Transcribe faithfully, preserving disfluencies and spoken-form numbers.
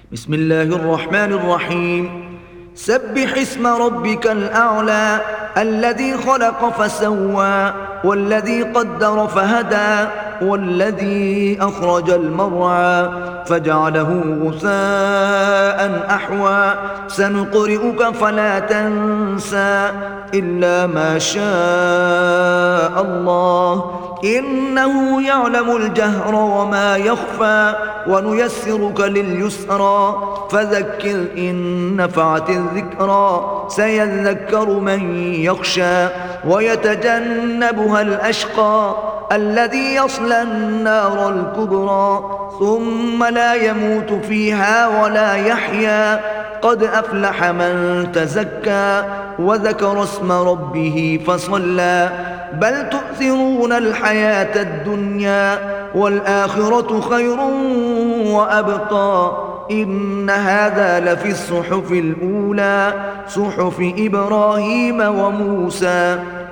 بسم الله الرحمن الرحيم. سبح اسم ربك الأعلى الذي خلق فسوى والذي قدر فهدى والذي أخرج المرعى فجعله غثاء أحوى سنقرئك فلا تنسى إلا ما شاء الله إنه يعلم الجهر وما يخفى ونيسرك لليسرى فذكر إن نفعت الذكرى سيذكر من يخشى ويتجنبها الأشقى الذي يصلى النار الكبرى ثم لا يموت فيها ولا يحيا قد أفلح من تزكى وذكر اسم ربه فصلى بل تؤثرون الحياة الدنيا والآخرة خير وأبقى إن هذا لفي الصحف الأولى صحف إبراهيم وموسى.